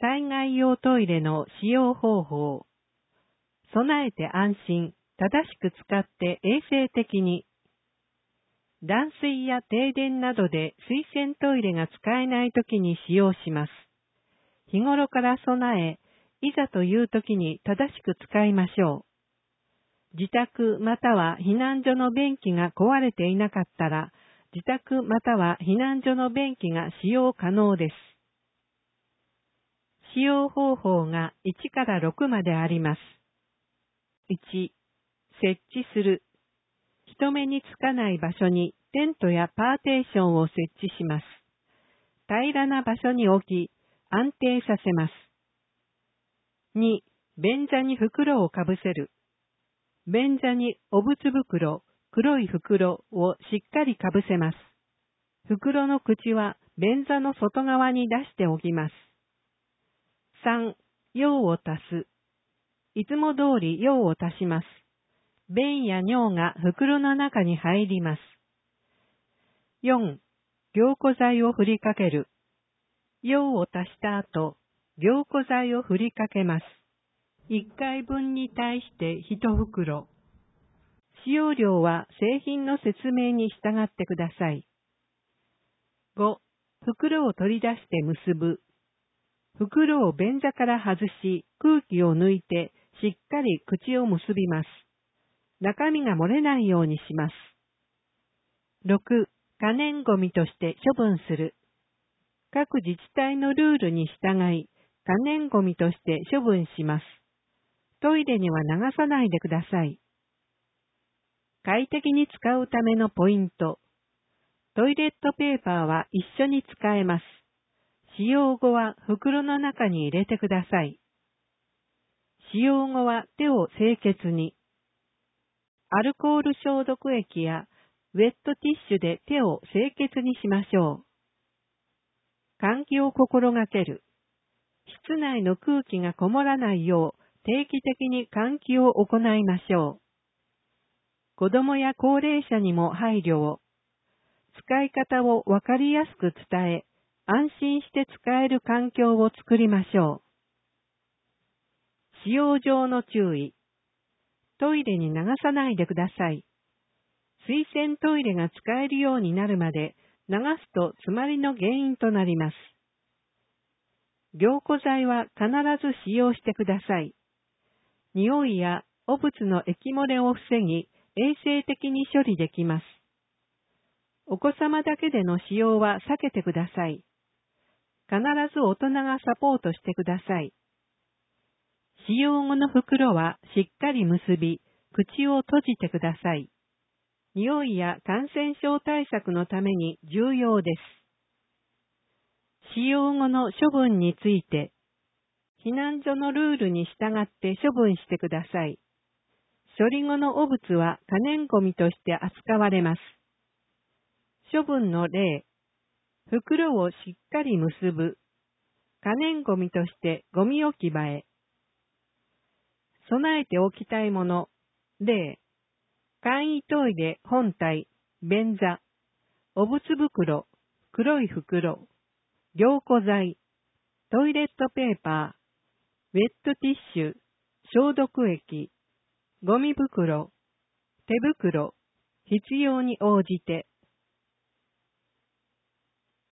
災害用トイレの使用方法。備えて安心、正しく使って衛生的に。断水や停電などで水洗トイレが使えないときに使用します。日頃から備え、いざというときに正しく使いましょう。自宅または避難所の便器が壊れていなかったら、自宅または避難所の便器が使用可能です。使用方法が1から6まであります。1、設置する。人目につかない場所にテントやパーテーションを設置します。平らな場所に置き、安定させます。2、便座に袋をかぶせる。便座にお物袋、黒い袋をしっかりかぶせます。袋の口は便座の外側に出しておきます。3、用を足す。いつも通り用を足します。便や尿が袋の中に入ります。4、凝固剤を振りかける。用を足した後、凝固剤を振りかけます。1回分に対して1袋。使用量は製品の説明に従ってください。5、袋を取り出して結ぶ。袋を便座から外し、空気を抜いて、しっかり口を結びます。中身が漏れないようにします。6、可燃ごみとして処分する。各自治体のルールに従い、可燃ごみとして処分します。トイレには流さないでください。快適に使うためのポイント。トイレットペーパーは一緒に使えます。使用後は袋の中に入れてください。使用後は手を清潔に。アルコール消毒液やウェットティッシュで手を清潔にしましょう。換気を心がける。室内の空気がこもらないよう定期的に換気を行いましょう。子供や高齢者にも配慮を。使い方をわかりやすく伝え、安心して使える環境を作りましょう。使用上の注意。トイレに流さないでください。水洗トイレが使えるようになるまで流すと詰まりの原因となります。凝固剤は必ず使用してください。匂いや汚物の液漏れを防ぎ、衛生的に処理できます。お子様だけでの使用は避けてください。必ず大人がサポートしてください。使用後の袋はしっかり結び、口を閉じてください。匂いや感染症対策のために重要です。使用後の処分について、避難所のルールに従って処分してください。処理後の汚物は可燃ごみとして扱われます。処分の例、袋をしっかり結ぶ。可燃ごみとしてゴミ置き場へ。備えておきたいもの、例、簡易トイレ本体、便座、お物袋、黒い袋、凝固剤、トイレットペーパー、ウェットティッシュ、消毒液、ゴミ袋、手袋、必要に応じて、